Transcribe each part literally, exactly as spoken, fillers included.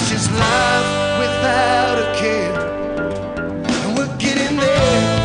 This is life without a care, and we're getting there.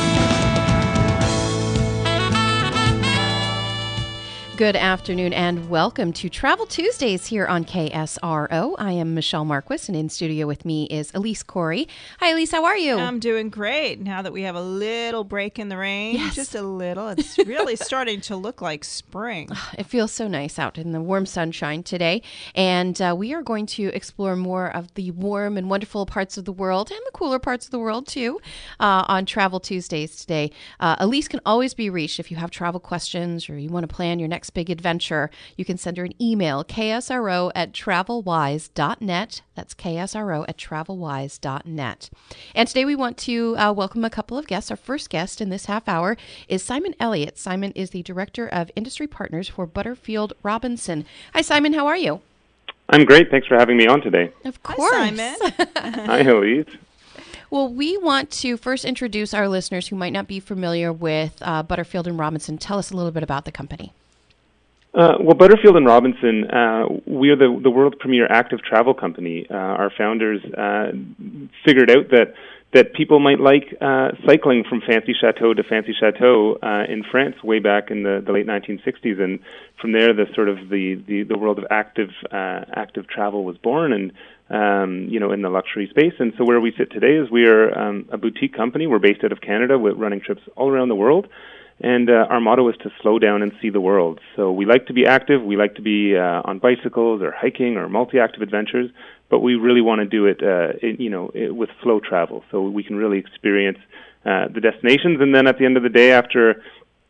Good afternoon and welcome to Travel Tuesdays here on K S R O. I am Michelle Marquis, and in studio with me is Elise Corey. Hi, Elise. How are you? I'm doing great now that we have a little break in the rain. Yes. Just a little. It's really starting to look like spring. It feels so nice out in the warm sunshine today, and uh, we are going to explore more of the warm and wonderful parts of the world and the cooler parts of the world too uh, on Travel Tuesdays today. Uh, Elise can always be reached if you have travel questions or you want to plan your next big adventure. You can send her an email, K S R O at travelwise dot net. That's K S R O at travelwise dot net. And today we want to uh, welcome a couple of guests. Our first guest in this half hour is Simon Elliott. Simon is the Director of Industry Partners for Butterfield Robinson. Hi, Simon. How are you? I'm great. Thanks for having me on today. Of course. Hi, Simon. Hi, Elise. Well, we want to first introduce our listeners who might not be familiar with uh, Butterfield and Robinson. Tell us a little bit about the company. Uh, well, Butterfield and Robinson, uh, we are the, the world's premier active travel company. Uh, our founders uh, figured out that that people might like uh, cycling from fancy chateau to fancy chateau uh, in France way back in the, the late nineteen sixties, and from there, the sort of the, the, the world of active uh, active travel was born, and um, you know, in the luxury space. And so, where we sit today is we are um, a boutique company. We're based out of Canada, with running trips all around the world. And uh, our motto is to slow down and see the world. So we like to be active. We like to be uh, on bicycles or hiking or multi-active adventures, but we really want to do it, uh, in, you know, it, with flow travel, so we can really experience uh, the destinations. And then at the end of the day, after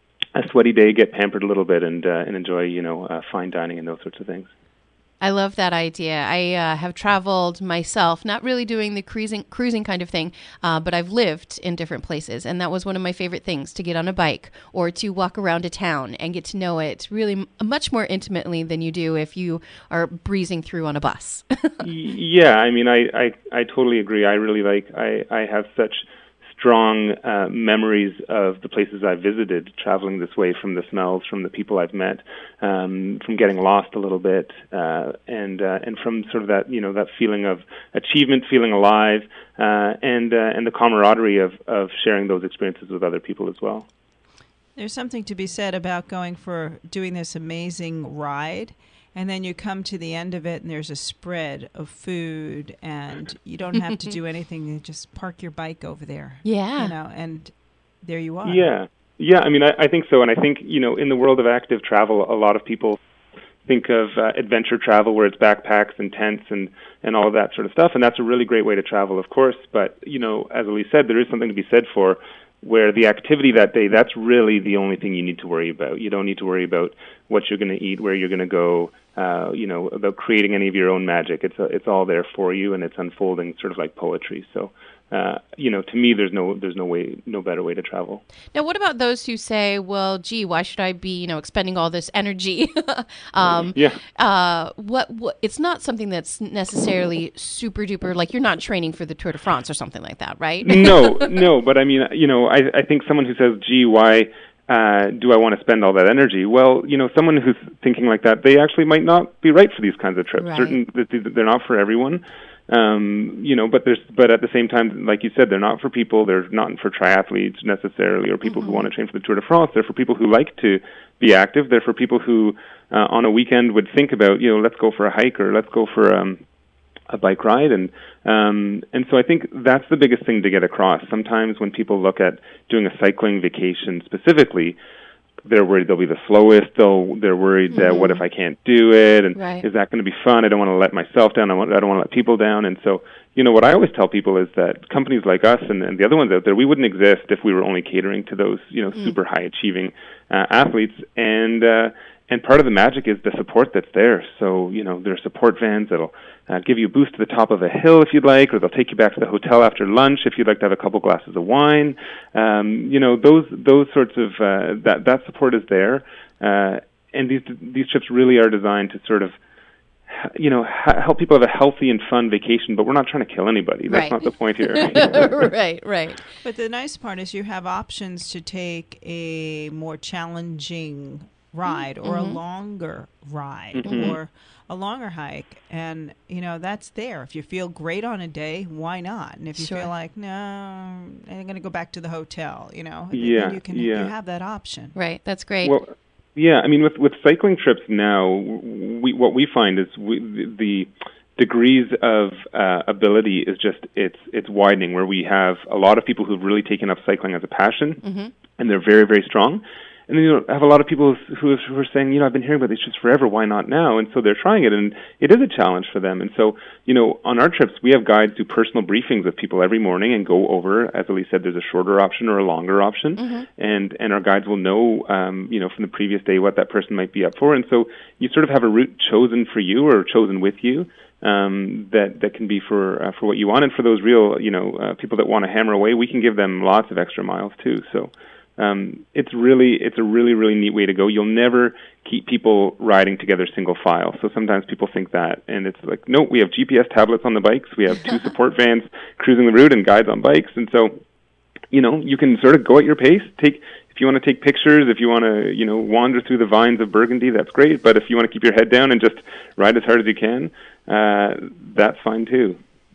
a sweaty day, get pampered a little bit and uh, and enjoy, you know, uh, fine dining and those sorts of things. I love that idea. I uh, have traveled myself, not really doing the cruising cruising kind of thing, uh, but I've lived in different places. And that was one of my favorite things, to get on a bike or to walk around a town and get to know it really m- much more intimately than you do if you are breezing through on a bus. Yeah, I mean, I, I, I totally agree. I really like, I, I have such strong uh, memories of the places I've visited, traveling this way, from the smells, from the people I've met, um, from getting lost a little bit, uh, and uh, and from sort of that, you know, that feeling of achievement, feeling alive, uh, and uh, and the camaraderie of, of sharing those experiences with other people as well. There's something to be said about going for doing this amazing ride, and then you come to the end of it and there's a spread of food and you don't have to do anything. You just park your bike over there. Yeah. You know, and there you are. Yeah. Yeah, I mean, I, I think so. And I think, you know, in the world of active travel, a lot of people think of uh, adventure travel where it's backpacks and tents and, and all of that sort of stuff. And that's a really great way to travel, of course. But, you know, as Elise said, there is something to be said for where the activity that day, that's really the only thing you need to worry about. You don't need to worry about what you're going to eat, where you're going to go, uh, you know, about creating any of your own magic. It's a, it's all there for you, and it's unfolding sort of like poetry. So, uh, you know, to me, there's no there's no way, no better way to travel. Now, what about those who say, well, gee, why should I be, you know, expending all this energy? um, yeah. Uh, what, what? It's not something that's necessarily super duper, like you're not training for the Tour de France or something like that, right? no, no. But I mean, you know, I, I think someone who says, gee, why uh, do I want to spend all that energy? Well, you know, someone who's thinking like that, they actually might not be right for these kinds of trips. Right. Certain, they're not for everyone. Um, you know, but there's, but at the same time, like you said, they're not for people. They're not for triathletes necessarily, or people Mm-hmm. who want to train for the Tour de France. They're for people who like to be active. They're for people who, uh, on a weekend, would think about, you know, let's go for a hike or let's go for um, a bike ride, and um, and so I think that's the biggest thing to get across. Sometimes when people look at doing a cycling vacation specifically, they're worried they'll be the slowest. They'll, they're worried that, Mm-hmm. what if I can't do it? And Right. is that going to be fun? I don't want to let myself down. I, want, I don't want to let people down. And so, you know, what I always tell people is that companies like us and, and the other ones out there, we wouldn't exist if we were only catering to those, you know, mm. super high achieving uh, athletes. And uh, and part of the magic is the support that's there. So, you know, there are support vans that'll uh, give you a boost to the top of a hill if you'd like, or they'll take you back to the hotel after lunch if you'd like to have a couple glasses of wine. Um, you know, those those sorts of uh, that that support is there, uh, and these these trips really are designed to sort of, you know, ha- help people have a healthy and fun vacation. But we're not trying to kill anybody. That's Right. not the point here. right, right. But the nice part is you have options to take a more challenging ride or Mm-hmm. a longer ride Mhm. or a longer hike. And, you know, that's there. If you feel great on a day, why not? And if you Sure. feel like, no, I'm going to go back to the hotel, you know, th- Yeah, then you can you yeah. have that option. Right. That's great. Well, yeah. I mean, with with cycling trips now, we what we find is we, the, the degrees of uh, ability is just it's it's widening. Where we have a lot of people who've really taken up cycling as a passion, Mm-hmm. and they're very very strong. And then you have a lot of people who who are saying, you know, I've been hearing about these trips forever. Why not now? And so they're trying it, and it is a challenge for them. And so, you know, on our trips, we have guides do personal briefings with people every morning and go over, as Elise said, there's a shorter option or a longer option, Mm-hmm. and and our guides will know, um, you know, from the previous day what that person might be up for. And so you sort of have a route chosen for you or chosen with you. Um, that that can be for uh, for what you want, and for those real, you know, uh, people that want to hammer away, we can give them lots of extra miles too. So. Um, it's really, it's a really, really neat way to go. You'll never keep people riding together single file. So sometimes people think that, and it's like, no, we have G P S tablets on the bikes. We have two support vans cruising the route and guides on bikes. And so, you know, you can sort of go at your pace. Take, if you want to take pictures, if you want to, you know, wander through the vines of Burgundy, that's great. But if you want to keep your head down and just ride as hard as you can, uh, that's fine too.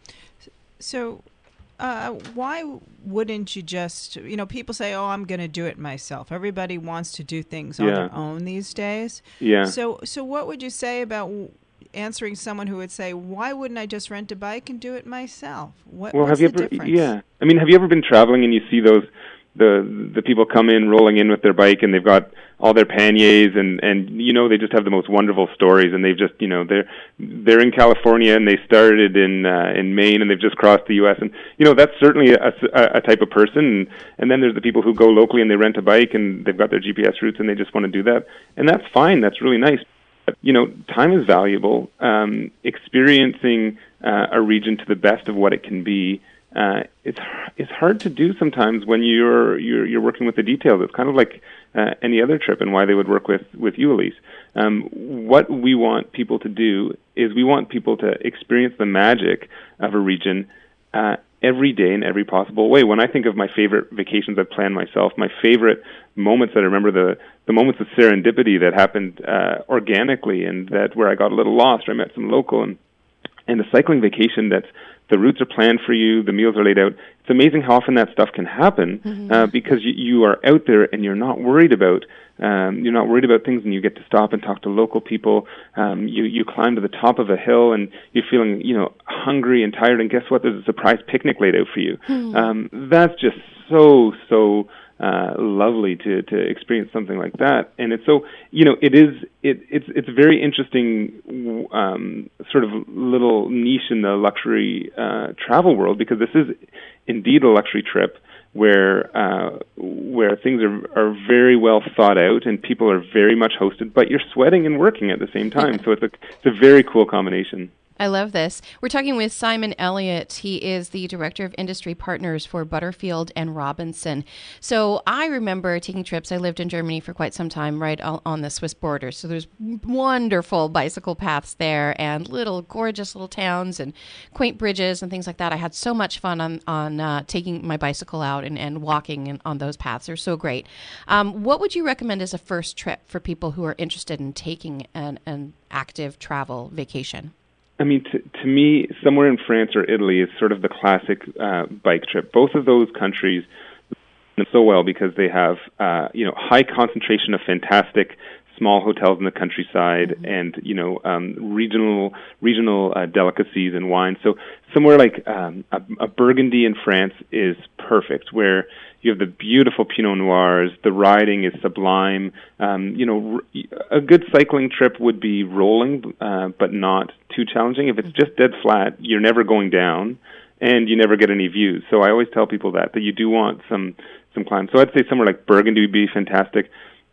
So, uh, why wouldn't you just, you know, people say, oh, I'm going to do it myself. Everybody wants to do things on Yeah. their own these days. Yeah. So, so what would you say about w- answering someone who would say, why wouldn't I just rent a bike and do it myself? What, Well, what's have you the ever? difference? Yeah, I mean, have you ever been traveling and you see those the the people come in rolling in with their bike and they've got all their panniers and and you know they just have the most wonderful stories and they've just you know they're they're in California and they started in uh, in Maine and they've just crossed the U S and you know that's certainly a, a, a type of person and, and then there's the people who go locally and they rent a bike and they've got their G P S routes and they just want to do that and that's fine, that's really nice. You know, time is valuable. Um, experiencing uh, a region to the best of what it can be, uh, it's it's hard to do sometimes when you're you're you're working with the details. It's kind of like uh, any other trip, and why they would work with with you, Elise. Um, what we want people to do is we want people to experience the magic of a region uh, every day in every possible way. When I think of my favorite vacations I've planned myself, my favorite moments that I remember, the the moments of serendipity that happened uh, organically, and that where I got a little lost, or I met some local, and and the cycling vacation that's the routes are planned for you, the meals are laid out. It's amazing how often that stuff can happen mm-hmm. uh, because you, you are out there and you're not worried about um, you're not worried about things, and you get to stop and talk to local people. Um, you you climb to the top of a hill and you're feeling you know hungry and tired, and guess what? There's a surprise picnic laid out for you. Mm-hmm. Um, that's just so so. Uh, lovely to, to experience something like that, and it's so you know it is it it's it's a very interesting um, sort of little niche in the luxury uh, travel world, because this is indeed a luxury trip where uh, where things are are very well thought out and people are very much hosted, but you're sweating and working at the same time. So it's a it's a very cool combination. I love this. We're talking with Simon Elliott. He is the Director of Industry Partners for Butterfield and Robinson. So I remember taking trips. I lived in Germany for quite some time, right on the Swiss border. So there's wonderful bicycle paths there and little gorgeous little towns and quaint bridges and things like that. I had so much fun on, on uh, taking my bicycle out and, and walking in, on those paths. They're so great. Um, what would you recommend as a first trip for people who are interested in taking an, an active travel vacation? I mean, to, to me, somewhere in France or Italy is sort of the classic uh, bike trip. Both of those countries know so well because they have, uh, you know, high concentration of fantastic small hotels in the countryside mm-hmm. and, you know, um, regional regional uh, delicacies and wines. So somewhere like um, a, a Burgundy in France is perfect, where you have the beautiful Pinot Noirs, the riding is sublime. Um, you know, a good cycling trip would be rolling, uh, but not too challenging. If it's just dead flat, you're never going down, and you never get any views. So I always tell people that, that you do want some, some climb. So I'd say somewhere like Burgundy would be fantastic.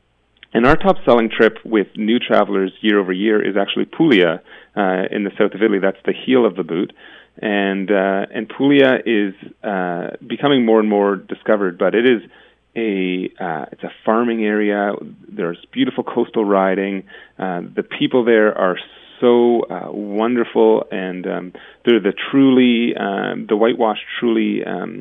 And our top-selling trip with new travelers year over year is actually Puglia uh, in the south of Italy. That's the heel of the boot. And uh, and Puglia is uh, becoming more and more discovered, but it is a uh, it's a farming area. There's beautiful coastal riding. Uh, the people there are so uh, wonderful, and um, they're the truly um, the whitewashed, truly um,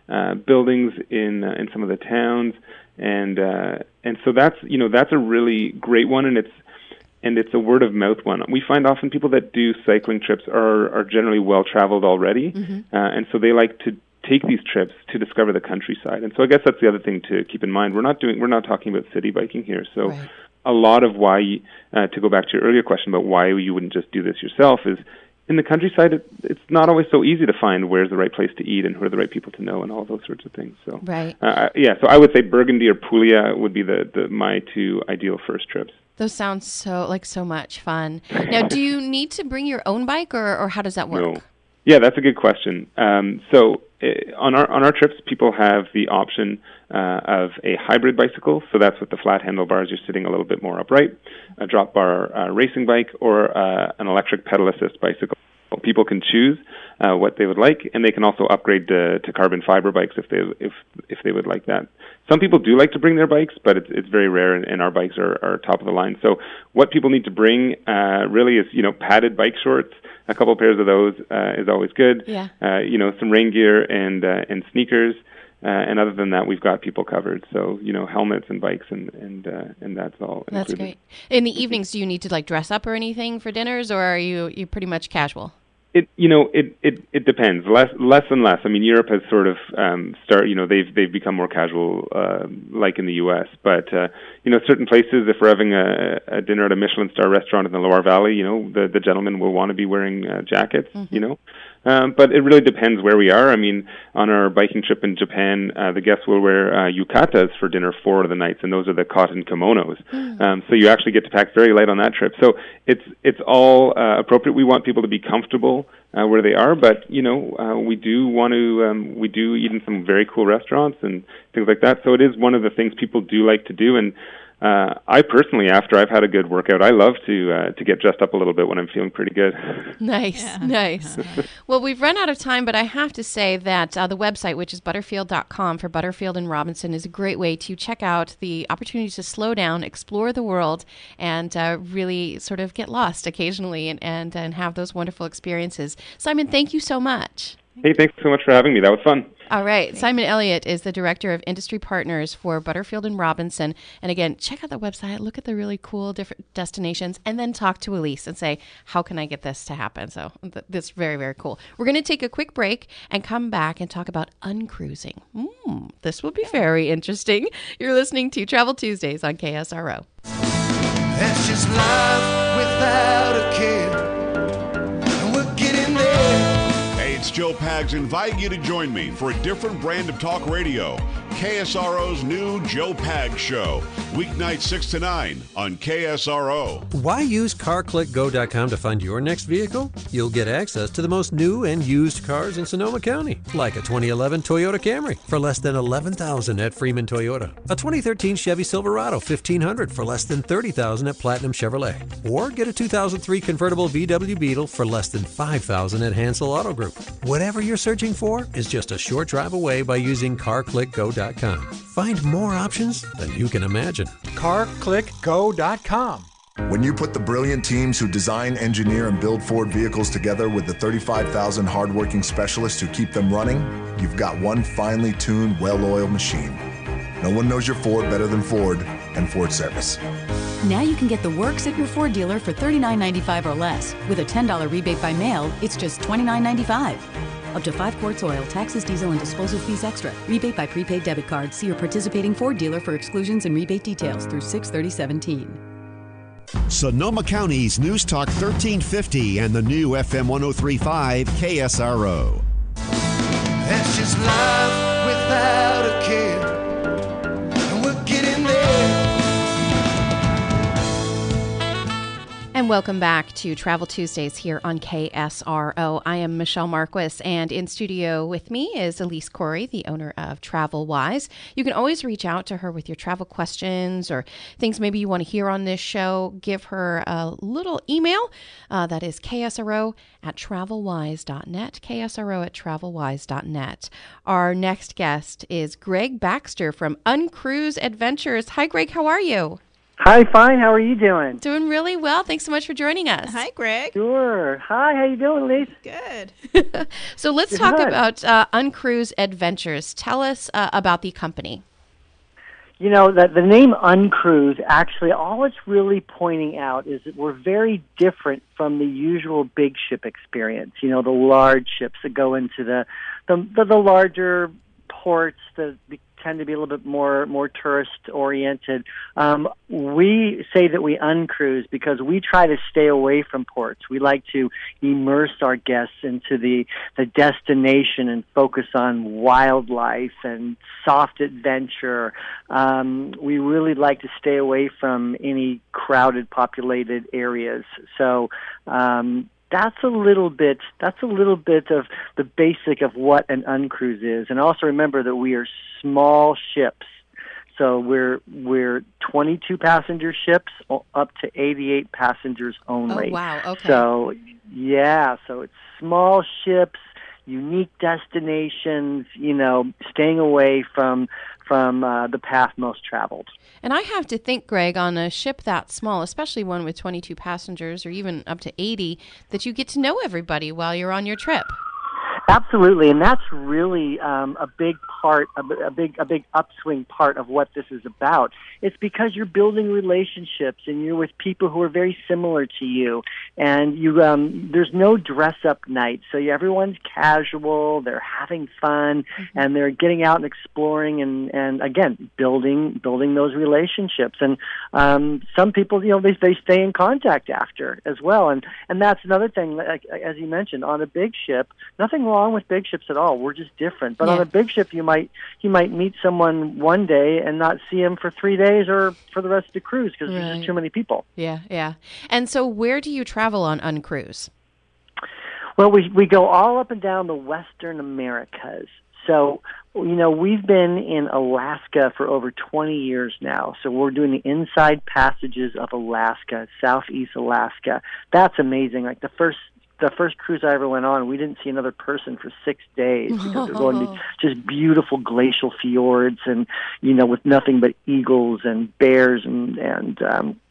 uh, buildings in uh, in some of the towns, and uh, and so that's you know that's a really great one, and it's and it's a word of mouth one. We find often people that do cycling trips are are generally well traveled already, mm-hmm. uh, and so they like to take these trips to discover the countryside. And so I guess that's the other thing to keep in mind. We're not doing we're not talking about city biking here. So right. a lot of why uh, to go back to your earlier question about why you wouldn't just do this yourself is in the countryside, it, it's not always so easy to find where's the right place to eat and who are the right people to know and all those sorts of things. So, right. uh, yeah, so I would say Burgundy or Puglia would be the, the my two ideal first trips. Those sound so like so much fun. Now, do you need to bring your own bike, or, or how does that work? No. Yeah, that's a good question. Um, so uh, on our on our trips, people have the option uh, of a hybrid bicycle. So that's with the flat handlebars. You're sitting a little bit more upright. A drop bar uh, racing bike or uh, an electric pedal assist bicycle. People can choose uh, what they would like, and they can also upgrade to, to carbon fiber bikes if they if if they would like that. Some people do like to bring their bikes, but it's it's very rare, and, and our bikes are, are top of the line. So what people need to bring uh, really is you know padded bike shorts. A couple pairs of those uh, is always good. Yeah. Uh, you know some rain gear and uh, and sneakers. Uh, and other than that, we've got people covered. So, you know, helmets and bikes, and and uh, and that's all. That's included. great. In the evenings, do you need to like dress up or anything for dinners, or are you you pretty much casual? It you know it, it, it depends less less and less. I mean, Europe has sort of um, start you know they've they've become more casual, uh, like in the U S. But uh, you know, certain places, if we're having a, a dinner at a Michelin star restaurant in the Loire Valley, you know, the the gentlemen will want to be wearing uh, jackets. Mm-hmm. You know. Um, but it really depends where we are. I mean, on our biking trip in Japan, uh, the guests will wear uh, yukatas for dinner four of the nights, and those are the cotton kimonos. Mm. Um, so you actually get to pack very light on that trip. So it's it's all uh, appropriate. We want people to be comfortable uh, where they are, but you know, uh, we do want to um, we do eat in some very cool restaurants and things like that. So it is one of the things people do like to do. And Uh, I personally, after I've had a good workout, I love to uh, to get dressed up a little bit when I'm feeling pretty good. Nice, yeah. nice. Well, we've run out of time, but I have to say that uh, the website, which is butterfield dot com for Butterfield and Robinson, is a great way to check out the opportunities to slow down, explore the world, and uh, really sort of get lost occasionally and, and, and have those wonderful experiences. Simon, thank you so much. Hey, thanks so much for having me. That was fun. All right. Simon Elliott is the Director of Industry Partners for Butterfield and Robinson. And again, check out the website, look at the really cool different destinations, and then talk to Elise and say, how can I get this to happen? So th- this is very, very cool. We're going to take a quick break and come back and talk about uncruising. Mm, this will be very interesting. You're listening to Travel Tuesdays on K S R O. That's just life without a care. It's Joe Pags inviting you to join me for a different brand of talk radio. K S R O's new Joe Pags Show. Weeknights six to nine on K S R O. Why use car click go dot com to find your next vehicle? You'll get access to the most new and used cars in Sonoma County, like a twenty eleven Toyota Camry for less than eleven thousand dollars at Freeman Toyota, a twenty thirteen Chevy Silverado fifteen hundred dollars for less than thirty thousand dollars at Platinum Chevrolet, or get a two thousand three convertible V W Beetle for less than five thousand dollars at Hansel Auto Group. Whatever you're searching for is just a short drive away by using car click go dot com. Find more options than you can imagine. car click go dot com. When you put the brilliant teams who design, engineer, and build Ford vehicles together with the thirty-five thousand hardworking specialists who keep them running, you've got one finely tuned, well-oiled machine. No one knows your Ford better than Ford and Ford Service. Now you can get the works at your Ford dealer for thirty-nine ninety-five or less. With a ten dollars rebate by mail, it's just twenty-nine ninety-five. Up to five quarts oil, taxes, diesel, and disposal fees extra. Rebate by prepaid debit card. See your participating Ford dealer for exclusions and rebate details through six thirty seventeen. Sonoma County's News Talk thirteen fifty and the new F M one oh three point five K S R O. That's just life without a care, and we're getting there. And welcome back to Travel Tuesdays here on K S R O. I am Michelle Marquis, and in studio with me is Elise Corey, the owner of Travel Wise. You can always reach out to her with your travel questions or things maybe you want to hear on this show. Give her a little email. Uh, that is K S R O at travelwise dot net, K S R O at travelwise dot net. Our next guest is Greg Baxter from Uncruise Adventures. Hi, Greg. How are you? Hi, fine. How are you doing? Doing really well. Thanks so much for joining us. Hi, Greg. Sure. Hi, how you doing, Lise? Good. So let's Good. talk about uh, Uncruise Adventures. Tell us uh, about the company. You know, the, the name Uncruise, actually, all it's really pointing out is that we're very different from the usual big ship experience. You know, the large ships that go into the the, the, the larger ports that tend to be a little bit more more tourist oriented. Um, we say that we uncruise because we try to stay away from ports. We like to immerse our guests into the the destination and focus on wildlife and soft adventure. Um, we really like to stay away from any crowded, populated areas. So. Um, That's a little bit. That's a little bit of the basic of what an uncruise is, and also remember that we are small ships. So we're we're twenty-two passenger ships up to eighty-eight passengers only. Oh wow! Okay. So yeah, so it's small ships, unique destinations. You know, staying away from from uh, the path most traveled. And I have to think, Greg, on a ship that small, especially one with twenty-two passengers or even up to eighty, that you get to know everybody while you're on your trip. Absolutely, and that's really um, a big part, a, a big, a big upswing part of what this is about. It's because you're building relationships, and you're with people who are very similar to you, and you. Um, there's no dress-up night, so you, everyone's casual. They're having fun, mm-hmm. and they're getting out and exploring, and, and again, building building those relationships. And um, some people, you know, they they stay in contact after as well, and and that's another thing. Like, as you mentioned, on a big ship, nothing wrong with big ships at all. We're just different. But yeah. on a big ship, you might you might meet someone one day and not see him for three days or for the rest of the cruise because right. there's just too many people. Yeah, yeah. And so, where do you travel on Uncruise? Well, we we go all up and down the Western Americas. So, you know, we've been in Alaska for over twenty years now. So we're doing the inside passages of Alaska, Southeast Alaska. That's amazing. Like the first. The first cruise I ever went on, we didn't see another person for six days because it was going to be just beautiful glacial fjords and, you know, with nothing but eagles and bears and and um,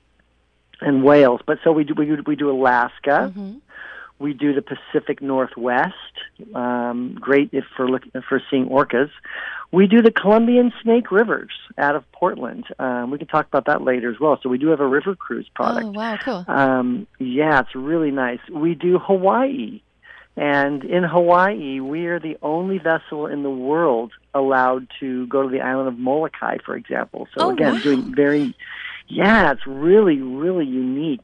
and whales. But so we do we do, we do Alaska. Mm-hmm. We do the Pacific Northwest. Um, great if for looking for seeing orcas. We do the Columbian Snake Rivers out of Portland. Um, we can talk about that later as well. So we do have a river cruise product. Oh, wow, cool. Um, yeah, it's really nice. We do Hawaii. And in Hawaii, we are the only vessel in the world allowed to go to the island of Molokai, for example. So, oh, again, wow. doing very... Yeah, it's really, really unique.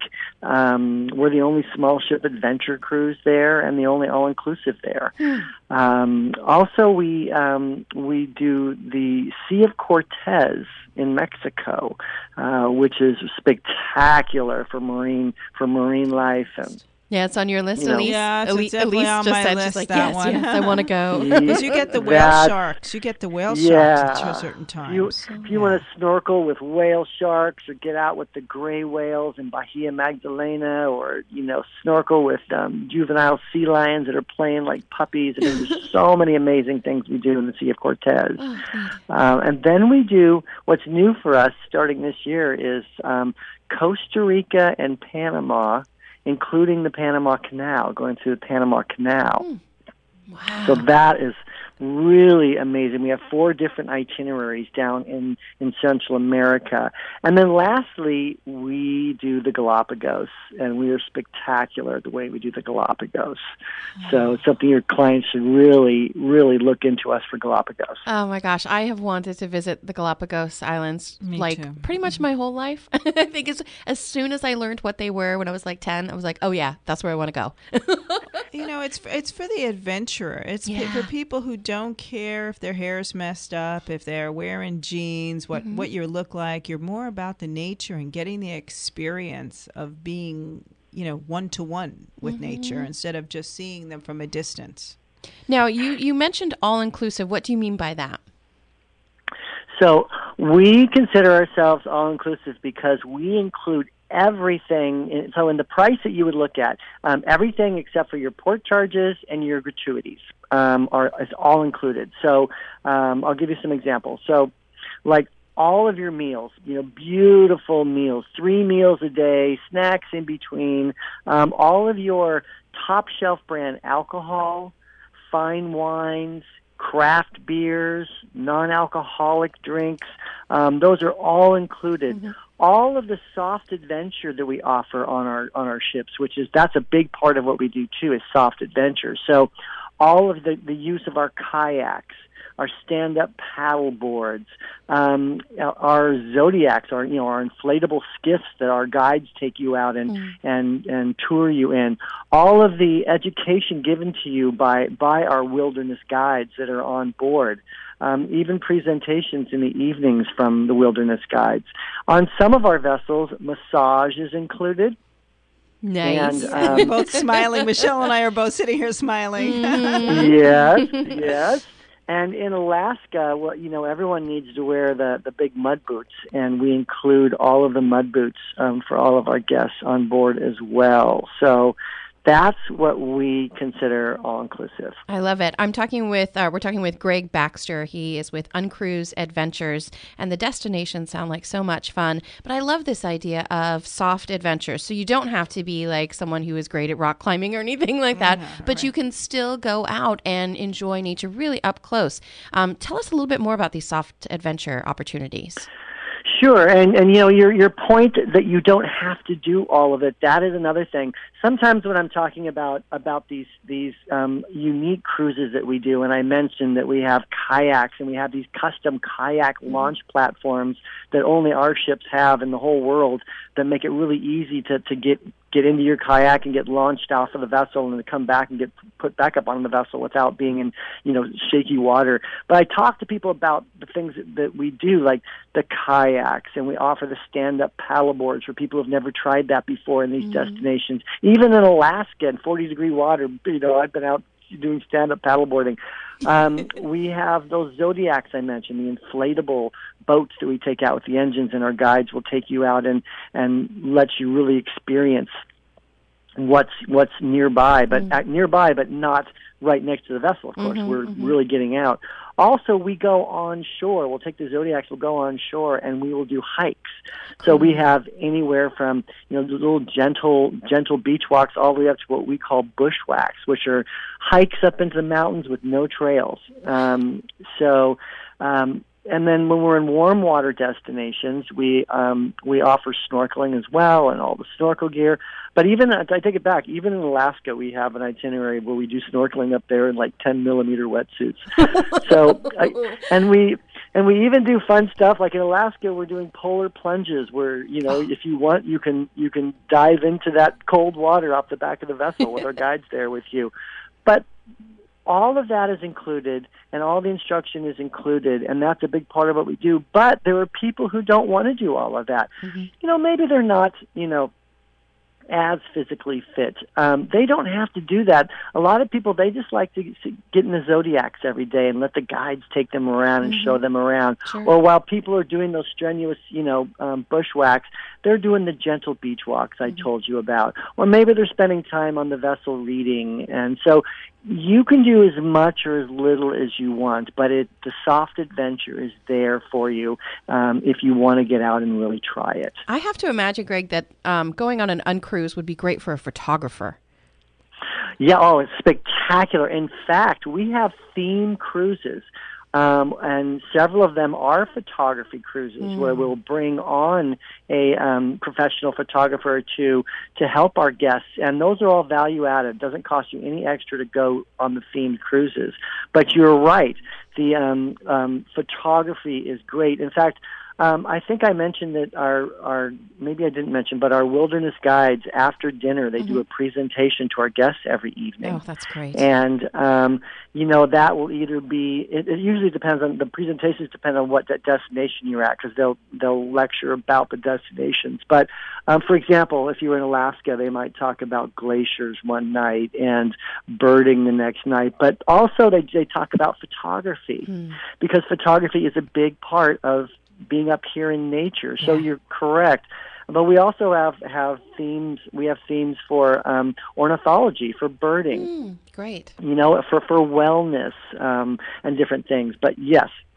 Um, we're the only small ship adventure cruise there, and the only all-inclusive there. Hmm. Um, also, we um, we do the Sea of Cortez in Mexico, uh, which is spectacular for marine for marine life and. Yeah, it's on your list, you know, Elise. Yeah, it's Elise, definitely Elise on just my said, list, she's like, that yes, one. yes, I want to go. Because you get the whale that, sharks. You get the whale yeah, sharks at certain times. If you, so, if you yeah. want to snorkel with whale sharks or get out with the gray whales in Bahia Magdalena or, you know, snorkel with um, juvenile sea lions that are playing like puppies. I mean, there's so many amazing things we do in the Sea of Cortez. Oh, um, and then we do, what's new for us starting this year is um, Costa Rica and Panama, including the Panama Canal, going through the Panama Canal. Mm. Wow. So that is really amazing. We have four different itineraries down in, in Central America. And then lastly, we do the Galapagos, and we are spectacular the way we do the Galapagos. Oh. So it's something your clients should really, really look into us for Galapagos. Oh my gosh, I have wanted to visit the Galapagos Islands Me like too. pretty much my whole life. I think it's, as soon as I learned what they were when I was like ten, I was like, oh yeah, that's where I want to go. You know, it's it's for the adventurer. It's Yeah. for people who don't care if their hair's messed up, if they're wearing jeans, what, Mhm. what you look like. You're more about the nature and getting the experience of being, you know, one-to-one with Mhm. nature instead of just seeing them from a distance. Now, you, you mentioned all-inclusive. What do you mean by that? So we consider ourselves all-inclusive because we include everything. In, so in the price that you would look at, um, everything except for your port charges and your gratuities um, are is all included. So um, I'll give you some examples. So like all of your meals, you know, beautiful meals, three meals a day, snacks in between, um, all of your top shelf brand alcohol, fine wines, craft beers, non-alcoholic drinks. Um, those are all included. Mm-hmm. All of the soft adventure that we offer on our on our ships, which is that's a big part of what we do too, is soft adventure. So all of the, the use of our kayaks, our stand-up paddle boards, um, our Zodiacs, our you know our inflatable skiffs that our guides take you out and mm. and and tour you in. All of the education given to you by by our wilderness guides that are on board. Um, even presentations in the evenings from the wilderness guides. On some of our vessels, massage is included. Nice. And, um, We're both smiling. Michelle and I are both sitting here smiling. Mm-hmm. Yes, yes. And in Alaska, well, you know, everyone needs to wear the, the big mud boots, and we include all of the mud boots um, for all of our guests on board as well. So that's what we consider all-inclusive. I love it. I'm talking with, uh, we're talking with Greg Baxter. He is with Uncruise Adventures, and the destinations sound like so much fun. But I love this idea of soft adventures. So you don't have to be like someone who is great at rock climbing or anything like that, yeah, but right. you can still go out and enjoy nature really up close. Um, tell us a little bit more about these soft adventure opportunities. Sure, and and you know your your point that you don't have to do all of it. That is another thing. Sometimes when I'm talking about about these these um, unique cruises that we do, and I mentioned that we have kayaks and we have these custom kayak launch platforms that only our ships have in the whole world that make it really easy to to get get into your kayak and get launched off of the vessel and then come back and get put back up on the vessel without being in, you know, shaky water. But I talk to people about the things that, that we do, like the kayaks, and we offer the stand-up paddle boards for people who've never tried that before in these mm-hmm. destinations. Even in Alaska in forty-degree water, you know, I've been out doing stand-up paddleboarding. Um, we have those Zodiacs I mentioned, the inflatable boats that we take out with the engines, and our guides will take you out and, and let you really experience what's what's nearby, but mm-hmm. uh, nearby, but not right next to the vessel. Of course, mm-hmm, we're mm-hmm. really getting out. Also, we go on shore. We'll take the Zodiacs. We'll go on shore, and we will do hikes. Cool. So we have anywhere from you know little gentle gentle beach walks all the way up to what we call bushwhacks, which are hikes up into the mountains with no trails. Um, so. Um, And then when we're in warm water destinations, we um, we offer snorkeling as well and all the snorkel gear. But even, I take it back, even in Alaska, we have an itinerary where we do snorkeling up there in like ten millimeter wetsuits. so, I, and we and we even do fun stuff like in Alaska, we're doing polar plunges where you know if you want, you can you can dive into that cold water off the back of the vessel with our guides there with you. But all of that is included, and all the instruction is included, and that's a big part of what we do. But there are people who don't want to do all of that. Mm-hmm. You know, maybe they're not, you know, as physically fit. Um, they don't have to do that. A lot of people, they just like to get in the Zodiacs every day and let the guides take them around and mm-hmm. show them around. Sure. Or while people are doing those strenuous, you know, um, bushwhacks, they're doing the gentle beach walks I mm-hmm. told you about. Or maybe they're spending time on the vessel reading. And so you can do as much or as little as you want, but it, the soft adventure is there for you um, if you want to get out and really try it. I have to imagine, Greg, that um, going on an uncruise would be great for a photographer. Yeah, oh, it's spectacular. In fact, we have theme cruises. Um, and several of them are photography cruises mm. where we'll bring on a um, professional photographer to to help our guests, and those are all value added. It doesn't cost you any extra to go on the themed cruises. But you're right, the um, um, photography is great. In fact, Um, I think I mentioned that our, our, maybe I didn't mention, but our wilderness guides, after dinner, they mm-hmm. do a presentation to our guests every evening. Oh, that's great. And, um, you know, that will either be, it, it usually depends on, the presentations depend on what that destination you're at, because they'll, they'll lecture about the destinations. But, um, for example, if you were in Alaska, they might talk about glaciers one night and birding the next night. But also they, they talk about photography, mm. because photography is a big part of being up here in nature. So yeah. You're correct. But we also have, have themes. We have themes for um, ornithology, for birding. Mm, great. You know, for, for wellness um, and different things. But yes,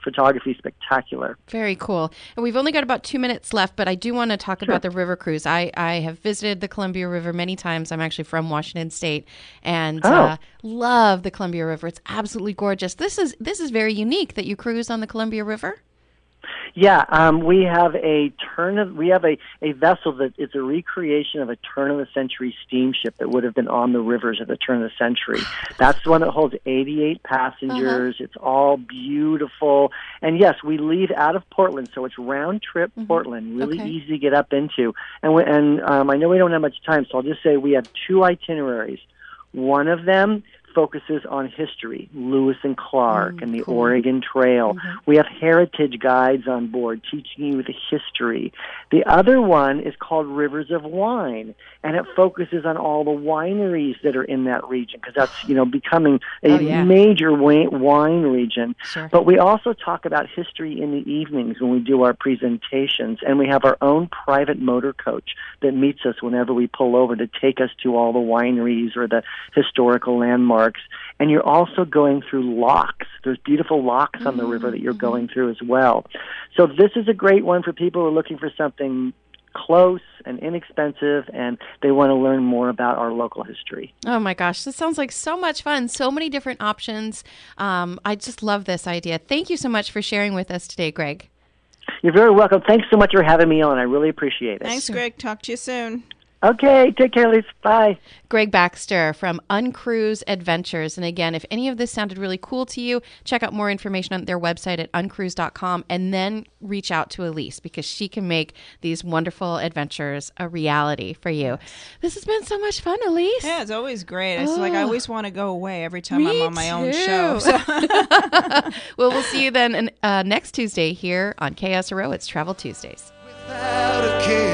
photography spectacular. Very cool. And we've only got about two minutes left, but I do want to talk Sure. about the river cruise. I, I have visited the Columbia River many times. I'm actually from Washington State, and Oh. uh, love the Columbia River. It's absolutely gorgeous. This is this is very unique that you cruise on the Columbia River. Yeah, um, we have a turn of we have a, a vessel that is a recreation of a turn of the century steamship that would have been on the rivers at the turn of the century. That's the one that holds eighty-eight passengers. Uh-huh. It's all beautiful, and yes, we leave out of Portland, so it's round trip mm-hmm. Portland, really okay. easy to get up into. And we, and um, I know we don't have much time, so I'll just say we have two itineraries. One of them focuses on history, Lewis and Clark mm, and the cool. Oregon Trail. Mm-hmm. We have heritage guides on board teaching you the history. The other one is called Rivers of Wine, and it focuses on all the wineries that are in that region, because that's, you know, becoming a oh, yeah. major wa- wine region. Sure. But we also talk about history in the evenings when we do our presentations, and we have our own private motor coach that meets us whenever we pull over to take us to all the wineries or the historical landmarks. And you're also going through locks. There's beautiful locks on the mm-hmm. river that you're going through as well. So this is a great one for people who are looking for something close and inexpensive, and they want to learn more about our local history. Oh my gosh, this sounds like so much fun. So many different options. Um, I just love this idea. Thank you so much for sharing with us today, Greg. You're very welcome. Thanks so much for having me on. I really appreciate it. Thanks, Greg. Talk to you soon. Okay, take care, Lisa. Bye. Greg Baxter from Uncruise Adventures. And again, if any of this sounded really cool to you, check out more information on their website at uncruise dot com, and then reach out to Elise, because she can make these wonderful adventures a reality for you. This has been so much fun, Elise. Yeah, it's always great. It's oh. like I always want to go away every time Me I'm on my too. own show. So. Well, we'll see you then uh, next Tuesday here on K S R O. It's Travel Tuesdays. Without a care.